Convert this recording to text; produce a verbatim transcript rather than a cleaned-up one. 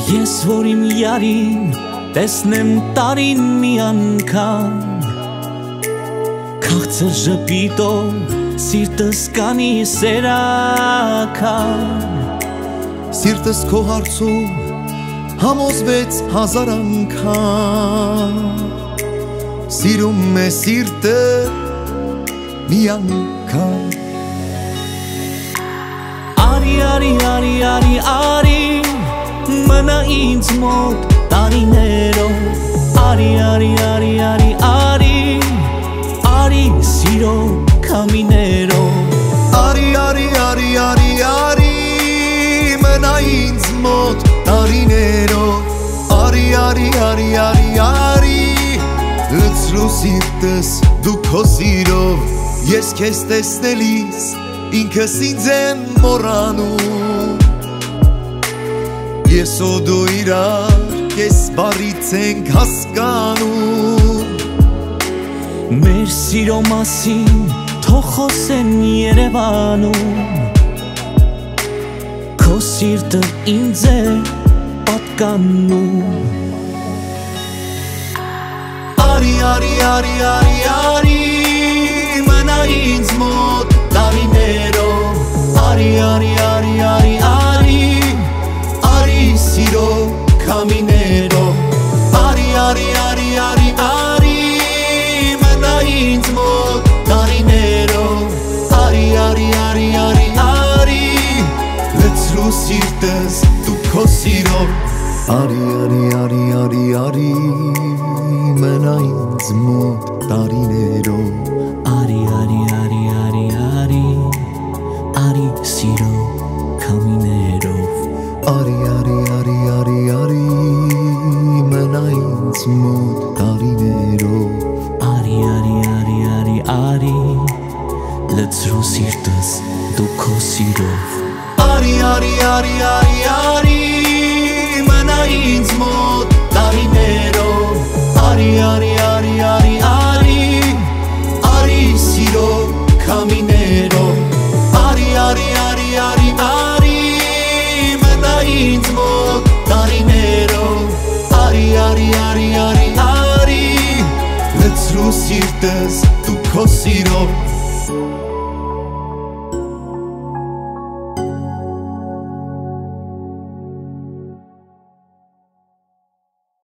Ես որ իմ յարին տեսնեմ տարին մի անգամ Քաղցր ժպիտով սիրտս կանի սերական Սիրտս քո հարցում համոզվեց հազար անգամ Սիրում է սիրտը մի անգամ Արի, արի, արի, արի, արի Մնա ինձ մոտ տարիներով Արի, արի, արի, արի, արի Արի սիրո քամիներով Արի, արի, արի, արի, արի Մնա ինձ մոտ տարիներով Արի, արի, արի, արի, արի Լցրու սիրտս դու քո սիրով Ես քեզ տեսնելիս ինքս ինձ եմ մոռանում Ես ու դու իրար կես բառից ենք հասկանում Մեր սիրո մասին թող խոսեն Երևանում Քո սիրտը ինձ է պատկանում Արի, արի, արի, արի, արի Մնա ինձ մոտ տարիներով Արի, արի, արի, արի, արի Արի սիրո քամիներով Արի, արի, արի, արի, արի Մնա ինձ մոտ տարիներով Արի, արի, արի, արի, արի Լցրու սիրտս դու քո սիրով Արի, արի, արի, արի, արի Մնա ինձ մոտ տարիներով Արի, արի, արի, արի, արի Արի սիրո քամիներով Արի, արի, արի, արի, արի Մնա ինձ մոտ տարիներով Արի, արի, արի, արի, արի Լցրու սիրտս դու քո սիրով Արի, արի, արի, արի, արի Մնա ինձ մոտ տարիներով Արի, արի, արի, արի, արի Արի սիրո քամիներով Արի, արի, արի, արի, արի Մնա ինձ մոտ տարիներով Արի, արի, արի, արի, արի Լցրու սիրտս դու քո սիրով